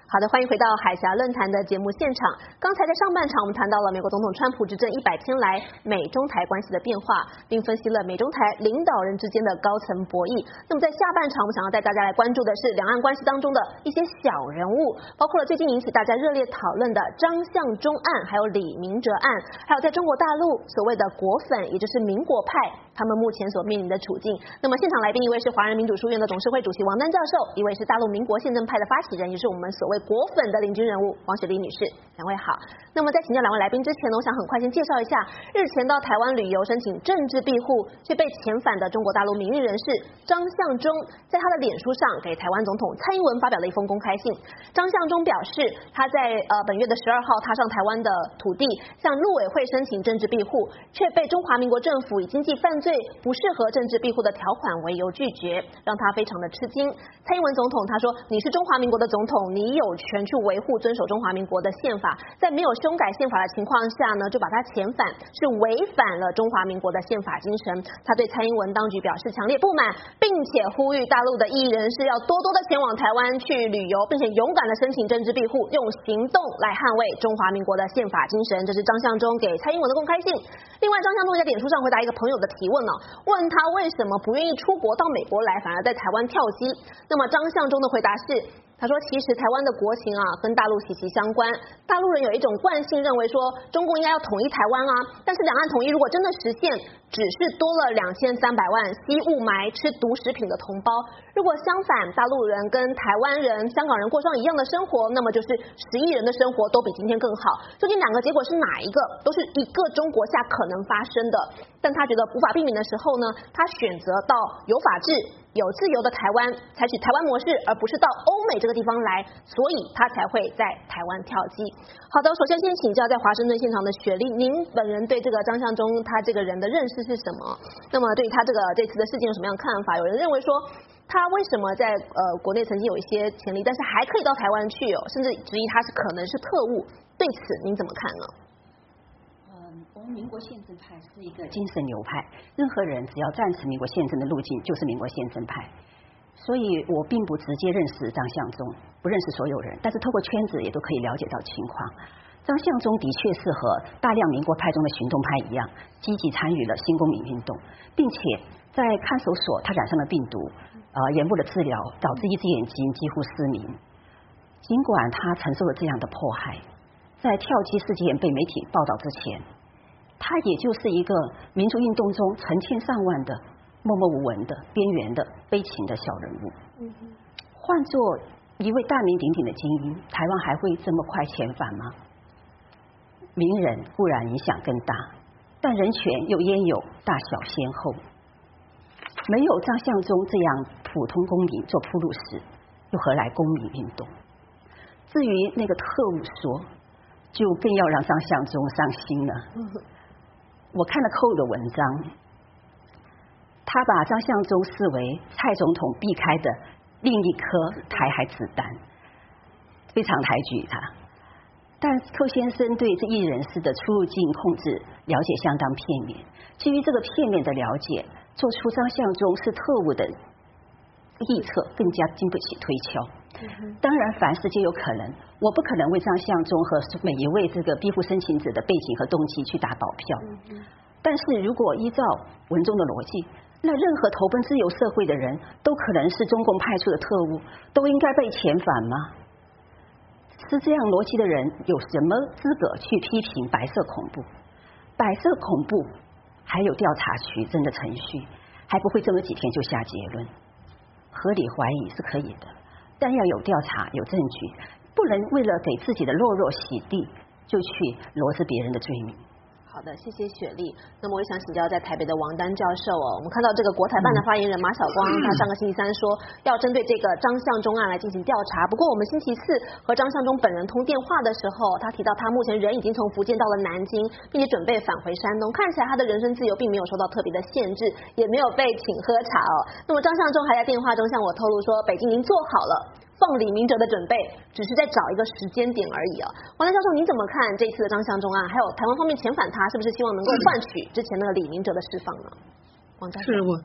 好的，欢迎回到海峡论坛的节目现场。刚才在上半场，我们谈到了美国总统川普执政100天来美中台关系的变化，并分析了美中台领导人之间的高层博弈。那么在下半场，我们想要带大家来关注的是两岸关系当中的一些小人物，包括了最近引起大家热烈讨论的张向忠案，还有李明哲案，还有在中国大陆所谓的果粉，也就是民国派，他们目前所面临的处境。那么现场来宾一位是华人民主书院的董事会主席王丹教授，一位是大陆民国宪政派的发起人，也是我们所谓果粉的领军人物王雪莉女士。两位好。那么在请教两位来宾之前呢，我想很快先介绍一下日前到台湾旅游申请政治庇护却被遣返的中国大陆民运人士张向忠，在他的脸书上给台湾总统蔡英文发表了一封公开信。张向忠表示，他在本月的12号踏上台湾的土地，向陆委会申请政治庇护，却被中华民国政府以经济犯罪不适合政治庇护的条款为由拒绝，让他非常的吃惊。蔡英文总统他说，你是中华民国的总统，你有权去维护遵守中华民国的宪法，在没有修改宪法的情况下呢，就把他遣返，是违反了中华民国的宪法精神。他对蔡英文当局表示强烈不满，并且呼吁大陆的异议人士要多多的前往台湾去旅游，并且勇敢的申请政治庇护，用行动来捍卫中华民国的宪法精神。这是张向忠给蔡英文的公开信。另外，张向忠在脸书上回答一个朋友的提问呢，问他为什么不愿意出国到美国来，反而在台湾跳机。那么张向忠的回答是，他说其实台湾的国情跟大陆息息相关，大陆人有一种惯性认为说中共应该要统一台湾但是两岸统一如果真的实现，只是多了2300万吸雾霾吃毒食品的同胞，如果相反大陆人跟台湾人香港人过上一样的生活，那么就是10亿人的生活都比今天更好。究竟两个结果是哪一个，都是一个中国下可能发生的，但他觉得无法避免的时候呢，他选择到有法治有自由的台湾，采取台湾模式，而不是到欧美这个地方来，所以他才会在台湾跳机。好的，首先先请教在华盛顿现场的雪莉，您本人对这个张向忠他这个人的认识是什么？那么对于他这次的事件有什么样的看法？有人认为说他为什么在国内曾经有一些潜力，但是还可以到台湾去甚至质疑他是可能是特务，对此您怎么看呢？ 我们民国宪政派是一个精神流派，任何人只要赞成民国宪政的路径，就是民国宪政派。所以我并不直接认识张向忠，不认识所有人，但是透过圈子也都可以了解到情况。张向忠的确是和大量民国派中的行动派一样，积极参与了新公民运动，并且在看守所他染上了病毒，眼部的治疗导致一只眼睛几乎失明。尽管他承受了这样的迫害，在跳机事件被媒体报道之前，他也就是一个民主运动中成千上万的默默无闻的边缘的悲情的小人物。换作一位大名鼎鼎的精英，台湾还会这么快遣返吗？名人固然影响更大，但人权又焉有大小先后？没有张向忠这样普通公民做铺路石，又何来公民运动？至于那个特务说，就更要让张向忠伤心了。我看了寇的文章，他把张向忠视为蔡总统避开的另一颗台海子弹，非常抬举他。但寇先生对这一人士的出入境控制了解相当片面，基于这个片面的了解，做出张向忠是特务的臆测更加经不起推敲。当然凡事皆有可能，我不可能为张向忠和每一位这个庇护申请者的背景和动机去打保票。但是如果依照文中的逻辑，那任何投奔自由社会的人都可能是中共派出的特务，都应该被遣返吗？是这样逻辑的人有什么资格去批评白色恐怖？白色恐怖还有调查取证的程序，还不会这么几天就下结论。合理怀疑是可以的，但要有调查有证据，不能为了给自己的懦弱洗地，就去罗织别人的罪名。 好的，谢谢雪莉。那么我也想请教在台北的王丹教授我们看到这个国台办的发言人马晓光，他上个星期三说要针对这个张向忠案来进行调查。不过我们星期四和张向忠本人通电话的时候，他提到他目前人已经从福建到了南京，并且准备返回山东，看起来他的人身自由并没有受到特别的限制，也没有被请喝茶那么张向忠还在电话中向我透露说，北京已经做好了放李明哲的准备，只是在找一个时间点而已王丹教授，您怎么看这次的张向忠案？还有台湾方面遣返他，是不是希望能够换取之前那个李明哲的释放呢？王教授， 是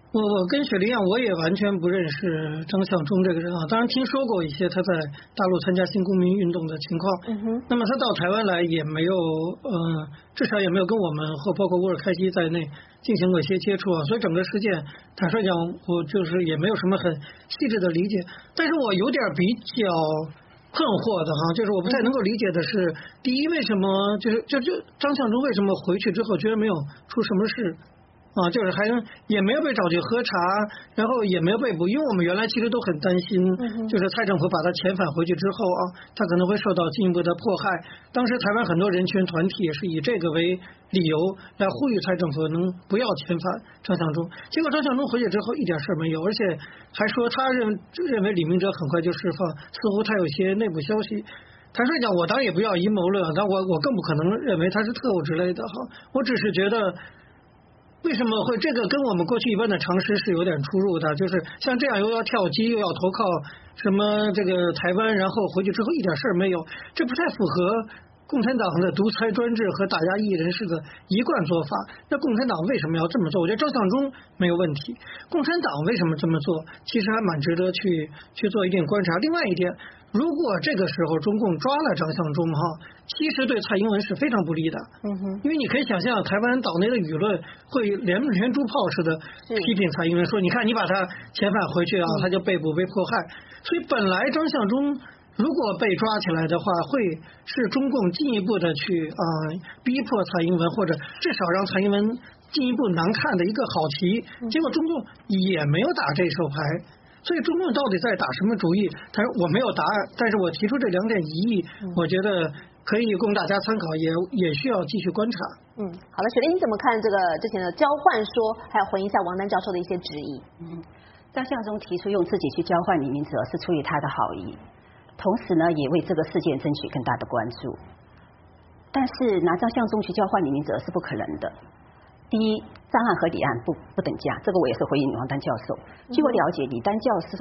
我跟雪梨一样，我也完全不认识张向忠这个人啊。当然听说过一些他在大陆参加新公民运动的情况。那么他到台湾来也没有至少也没有跟我们和包括乌尔开西在内进行过一些接触啊。所以整个事件坦率讲，我就是也没有什么很细致的理解。但是我有点比较困惑的哈，就是我不太能够理解的是，第一，为什么就张向忠为什么回去之后居然没有出什么事？就是还也没有被找去喝茶，然后也没有被捕，因为我们原来其实都很担心，就是蔡政府把他遣返回去之后啊，他可能会受到进一步的迫害。当时台湾很多人权团体也是以这个为理由来呼吁蔡政府能不要遣返张向忠。结果张向忠回去之后一点事没有，而且还说他认为李明哲很快就释放，似乎他有些内部消息。坦率讲，我当然也不要阴谋论，但我更不可能认为他是特务之类的哈，我只是觉得。为什么会这个跟我们过去一般的常识是有点出入的？就是像这样又要跳机又要投靠什么这个台湾，然后回去之后一点事没有，这不太符合共产党的独裁专制和打压异议人士的一贯做法。那共产党为什么要这么做？我觉得张向忠没有问题，共产党为什么这么做，其实还蛮值得去做一定观察。另外一点，如果这个时候中共抓了张向忠哈，其实对蔡英文是非常不利的。因为你可以想象台湾岛内的舆论会连珠炮似的批评蔡英文，说你看你把他遣返回去啊，他就被捕被迫害。所以本来张向忠如果被抓起来的话，会是中共进一步的去逼迫蔡英文，或者至少让蔡英文进一步难看的一个好棋。结果中共也没有打这手牌。所以中共到底在打什么主意？他说我没有答案，但是我提出这2点疑义，我觉得可以供大家参考，也需要继续观察。 好的，雪梨你怎么看这个之前的交换说，还有回应一下王丹教授的一些质疑？ 张向忠提出用自己去交换李明哲是出于他的好意，同时呢也为这个事件争取更大的关注。但是拿张向忠去交换李明哲是不可能的。第一，张案和李案不等价，这个我也是回应王丹教授。据我了解，李案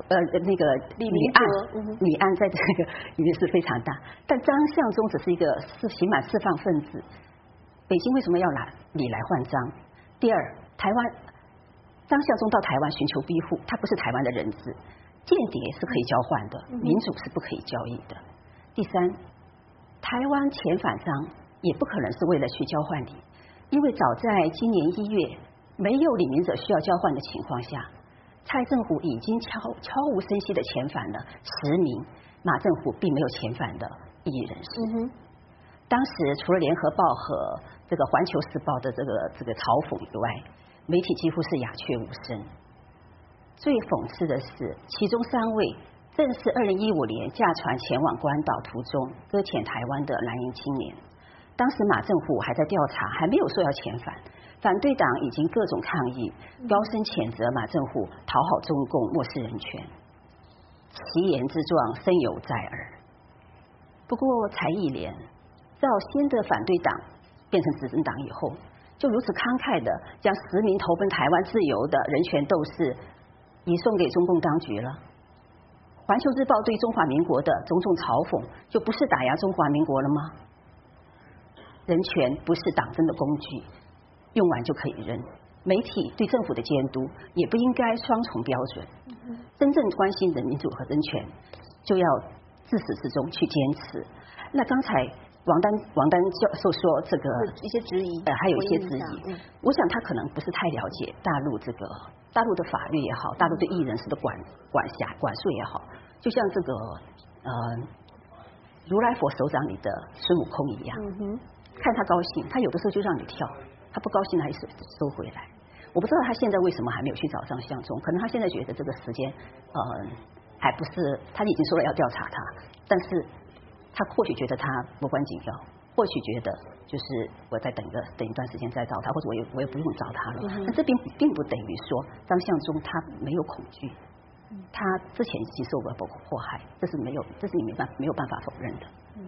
在这个里面是非常大，但张向忠只是一个刑满释放分子。北京为什么要拿李来换张？第二，台湾张向忠到台湾寻求庇护，他不是台湾的人质，间谍是可以交换的，民主是不可以交易的。第三，台湾遣返张也不可能是为了去交换李。因为早在今年1月，没有李明哲需要交换的情况下，蔡政府已经悄无声息的遣返了10名马政府并没有遣返的异议人士。当时除了联合报和这个环球时报的这个嘲讽以外，媒体几乎是鸦雀无声。最讽刺的是，其中3位正是2015年驾船前往关岛途中搁浅台湾的蓝营青年。当时马政府还在调查，还没有说要遣返，反对党已经各种抗议，高声谴责马政府讨好中共，漠视人权，其言之状深有在耳。不过才1年，赵先的反对党变成执政党以后，就如此慷慨的将10名投奔台湾自由的人权斗士移送给中共当局了。环球日报对中华民国的种种嘲讽，就不是打压中华民国了吗？人权不是党争的工具，用完就可以扔。媒体对政府的监督也不应该双重标准。真正关心的民主和人权，就要自始至终去坚持。那刚才王丹教授说这个一些质疑， 还有一些质疑，我想他可能不是太了解大陆的法律也好，大陆对异人士的管束也好，就像这个如来佛手掌里的孙悟空一样。看他高兴，他有的时候就让你跳，他不高兴他一收回来。我不知道他现在为什么还没有去找张向忠，可能他现在觉得这个时间还不是，他已经说了要调查他，但是他或许觉得他无关紧要，或许觉得就是我再等一段时间再找他，或者我也不用找他了。但这并不等于说张向忠他没有恐惧，他之前已经受过迫害，这是你没有办法否认的。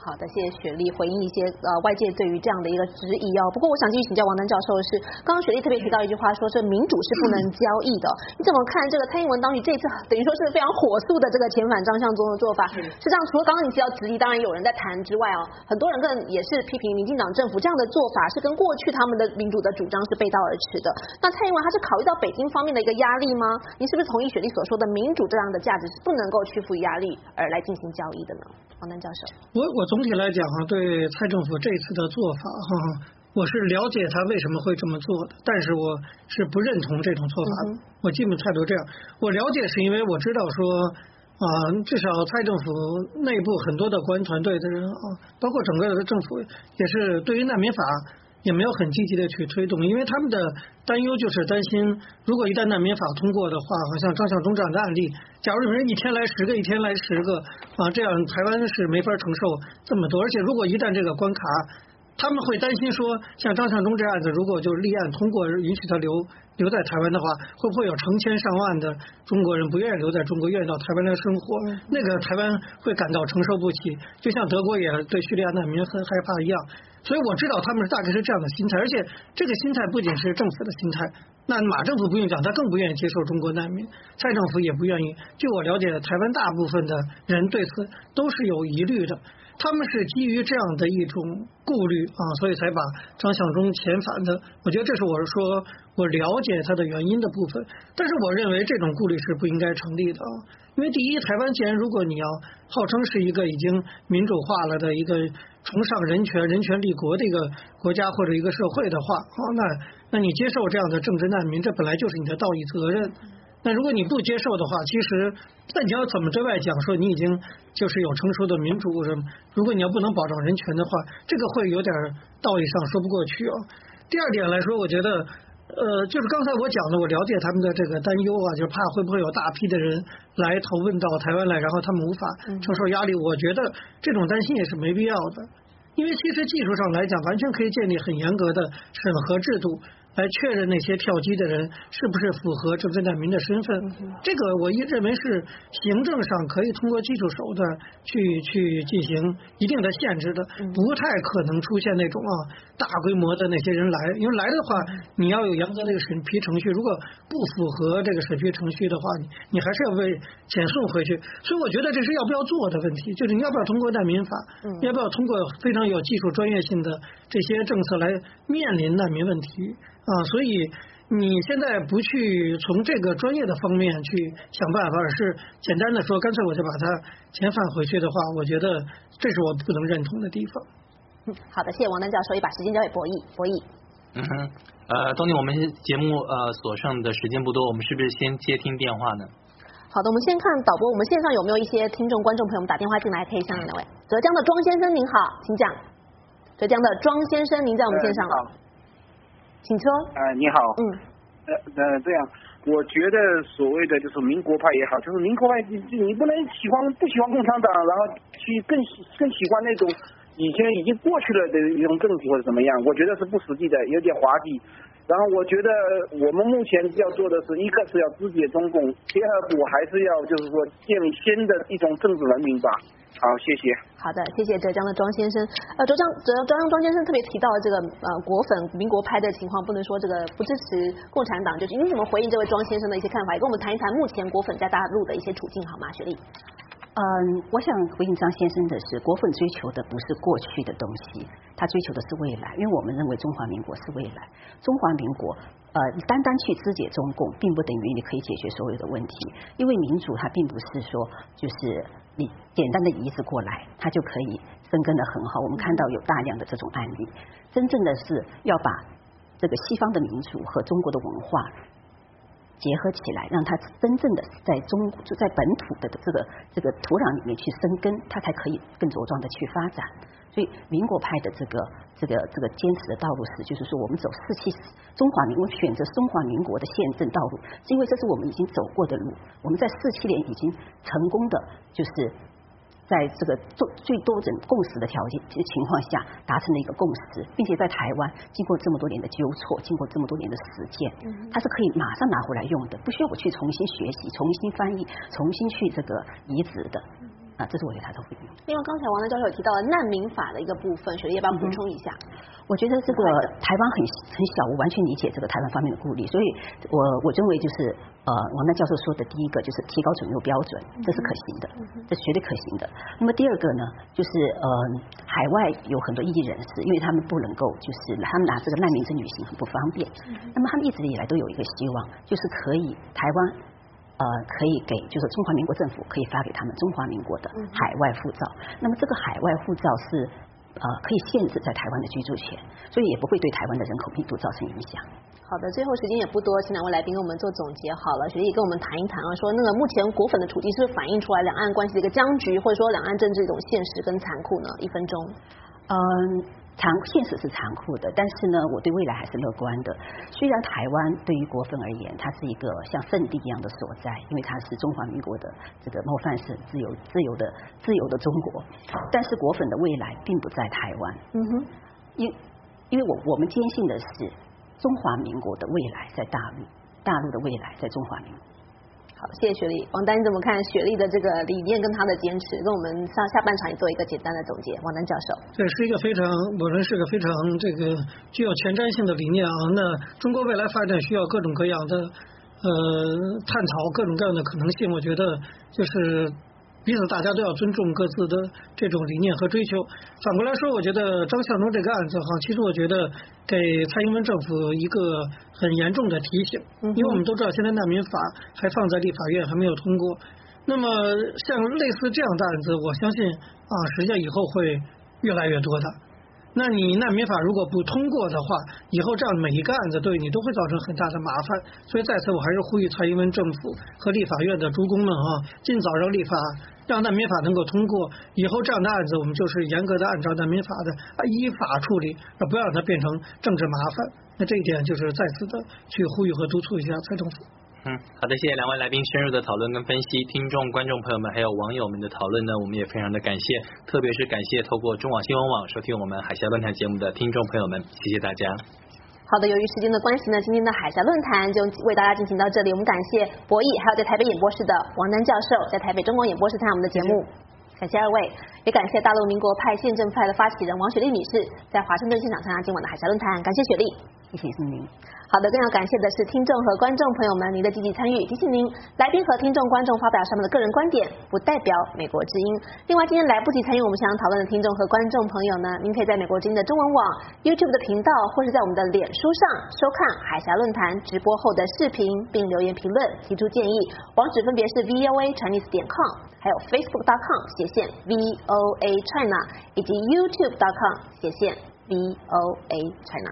好的，谢谢雪莉回应一些外界对于这样的一个质疑哦。不过我想继续请教王丹教授的是，刚刚雪莉特别提到一句话说，这民主是不能交易的。你怎么看这个蔡英文当局这次等于说是非常火速的这个遣返张向忠的做法？实际上除了刚刚你提到质疑，当然有人在谈之外哦，很多人更也是批评民进党政府这样的做法是跟过去他们的民主的主张是背道而驰的。那蔡英文他是考虑到北京方面的一个压力吗？您是不是同意雪莉所说的民主这样的价值是不能够屈服于压力而来进行交易的呢？王丹教授， 我总体来讲对蔡政府这次的做法我是了解他为什么会这么做的，但是我是不认同这种做法的。我基本态度这样，我了解是因为我知道说至少蔡政府内部很多的国安团队的人包括整个的政府也是对于难民法也没有很积极的去推动，因为他们的担忧就是担心，如果一旦难民法通过的话，好像张向忠这样的案例，假如有人一天来10个，一天来10个这样台湾是没法承受这么多，而且如果一旦这个关卡，他们会担心说，像张向忠这案子，如果就是立案通过，允许他留在台湾的话，会不会有成千上万的中国人不愿意留在中国，愿意到台湾来生活？那个台湾会感到承受不起，就像德国也对叙利亚难民很害怕一样。所以我知道他们大概是这样的心态，而且这个心态不仅是政府的心态，那马政府不用讲，他更不愿意接受中国难民，蔡政府也不愿意。据我了解，台湾大部分的人对此都是有疑虑的，他们是基于这样的一种顾虑所以才把张向忠遣返的。我觉得这是我说我了解他的原因的部分，但是我认为这种顾虑是不应该成立的因为第一，台湾既然如果你要号称是一个已经民主化了的一个崇尚人权立国的一个国家或者一个社会的话那你接受这样的政治难民，这本来就是你的道义责任。那如果你不接受的话，其实那你要怎么对外讲说你已经就是有成熟的民主什么？如果你要不能保障人权的话，这个会有点道义上说不过去第二点来说，我觉得就是刚才我讲的，我了解他们的这个担忧就是怕会不会有大批的人来投奔到台湾来，然后他们无法承受压力。我觉得这种担心也是没必要的，因为其实技术上来讲，完全可以建立很严格的审核制度，来确认那些跳机的人是不是符合政治难民的身份。这个我认为是行政上可以通过技术手段去进行一定的限制的，不太可能出现那种大规模的那些人来，因为来的话你要有严格的审批程序，如果不符合这个审批程序的话，你还是要被遣送回去。所以我觉得这是要不要做的问题，就是你要不要通过难民法，要不要通过非常有技术专业性的这些政策来面临难民问题所以你现在不去从这个专业的方面去想办法，而是简单的说干脆我就把它遣返回去的话，我觉得这是我不能认同的地方。 好的，谢谢王丹教授，也把时间交给博弈。 东尼，我们节目所剩的时间不多，我们是不是先接听电话呢？ 好的，我们先看导播，我们线上有没有一些听众观众朋友们打电话进来，可以向哪位？浙江的庄先生您好，请讲。浙江的庄先生，您在我们线上了。请说。 你好。这样，我觉得所谓的就是民国派也好，就是民国派，你不能不喜欢共产党，然后去更喜欢那种以前已经过去了的一种政体或者怎么样，我觉得是不实际的，有点滑稽。然后我觉得我们目前要做的是，一个是要肢解中共，第二步还是要就是说建立新的一种政治文明吧。好，谢谢。 好的，谢谢浙江的庄先生。浙江庄先生特别提到这个国粉民国派的情况，不能说这个不支持共产党，就是你怎么回应这位庄先生的一些看法，也跟我们谈一谈目前国粉在大陆的一些处境好吗？雪莉。 我想回应张先生的是，国粉追求的不是过去的东西，他追求的是未来，因为我们认为中华民国是未来。中华民国单单去肢解中共，并不等于你可以解决所有的问题，因为民主它并不是说就是你简单的移植过来，它就可以生根得很好。我们看到有大量的这种案例，真正的是要把这个西方的民主和中国的文化结合起来，让它真正的在本土的这个土壤里面去生根，它才可以更茁壮的去发展。所以民国派的这个坚持的道路是，就是说我们走中华民国选择中华民国的宪政道路，是因为这是我们已经走过的路，我们在47年已经成功的就是在这个最多人共识的条件情况下达成了一个共识，并且在台湾经过这么多年的纠错，经过这么多年的实践，它是可以马上拿回来用的，不需要我去重新学习、重新翻译、重新去这个移植的。 这是我对他的回应。 另外，刚才王丹教授有提到了难民法的一个部分，雪莉要不要补充一下？ 我觉得这个台湾很小，我完全理解这个台湾方面的顾虑，所以我认为就是王丹教授说的第一个就是提高准入标准，这是可行的，这绝对可行的。那么第二个呢，就是海外有很多异议人士，因为他们不能够就是他们拿这个难民证旅行很不方便，那么他们一直以来都有一个希望，就是可以台湾可以给就是中华民国政府可以发给他们中华民国的海外护照，那么这个海外护照是可以限制在台湾的居住权，所以也不会对台湾的人口密度造成影响。 好的，最后时间也不多，请两位来宾为我们做总结好了。雪莉跟我们谈一谈啊，说那个目前国粉的处境是不是反映出来两岸关系的一个僵局，或者说两岸政治一种现实跟残酷呢？1分钟。 现实是残酷的，但是呢，我对未来还是乐观的。虽然台湾对于国粉而言，它是一个像圣地一样的所在，因为它是中华民国的这个模范省，自由的中国。但是国粉的未来并不在台湾。因为我们坚信的是中华民国的未来在大陆，大陆的未来在中华民国。 好，谢谢雪莉。王丹，你怎么看雪莉的这个理念跟她的坚持？跟我们下半场也做一个简单的总结。王丹教授， 这是一个我认为是个非常这个具有前瞻性的理念啊。那中国未来发展需要各种各样的探讨各种各样的可能性，我觉得就是彼此大家都要尊重各自的这种理念和追求。反过来说，我觉得张向忠这个案子其实我觉得给蔡英文政府一个很严重的提醒，因为我们都知道现在难民法还放在立法院还没有通过。那么像类似这样的案子，我相信实际上以后会越来越多的。那你难民法如果不通过的话，以后这样每一个案子对你都会造成很大的麻烦。所以在此我还是呼吁蔡英文政府和立法院的诸公们尽早让立法让难民法能够通过，以后这样的案子我们就是严格的按照难民法的依法处理，不要让它变成政治麻烦。那这一点就是再次的去呼吁和督促一下蔡政府。 好的，谢谢两位来宾深入的讨论跟分析，听众观众朋友们还有网友们的讨论呢，我们也非常的感谢，特别是感谢透过中网新闻网收听我们海峡论坛节目的听众朋友们，谢谢大家。 好的，由于时间的关系呢，今天的海峡论坛就为大家进行到这里。我们感谢博弈，还有在台北演播室的王丹教授，在台北中广演播室参加我们的节目。感谢二位，也感谢大陆民国派宪政派的发起人王雪莉女士在华盛顿现场参加今晚的海峡论坛，感谢雪莉， 谢谢您。 好的，更要感谢的是听众和观众朋友们您的积极参与。提醒您，来宾和听众观众发表上面的个人观点，不代表美国之音。另外，今天来不及参与我们现场讨论的听众和观众朋友呢，您可以在美国之音的中文网 YouTube 的频道，或是在我们的脸书上收看海峡论坛直播后的视频，并留言评论提出建议。网址分别是 voachinese.com， 还有 facebook.com/VOA China， 以及 youtube.com/VOA China。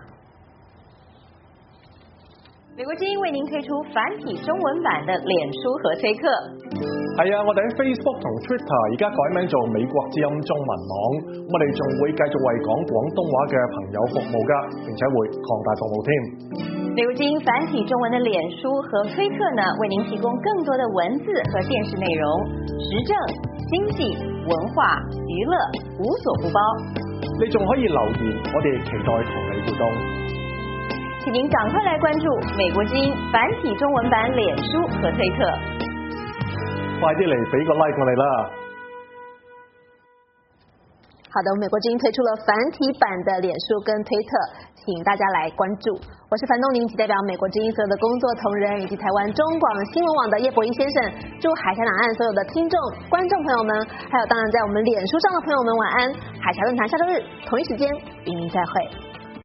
美國之音為您推出繁體中文版的臉書和推特。 係啊，我哋喺 Facebook 同 Twitter 而家改名做美國之音中文網，我哋仲會繼續為講廣東話嘅朋友服務㗎，並且會擴大服務添。 美國之音繁體中文的臉書和推特呢，為您提供更多的文字和電視內容，時政、經濟、文化、娛樂無所不包。 你仲可以留言，我哋期待同你互動。 請您趕快來關注美國之音繁體中文版臉書和推特。 快啲嚟俾個 like 我哋啦！ 好的，美国之音推出了繁体版的脸书跟推特，请大家来关注。我是樊东宁，代表美国之音所有的工作同仁以及台湾中广新闻网的叶博弈先生，祝海峡两岸所有的听众、观众朋友们，还有当然在我们脸书上的朋友们晚安。海峡论坛下周日同一时间与您再会。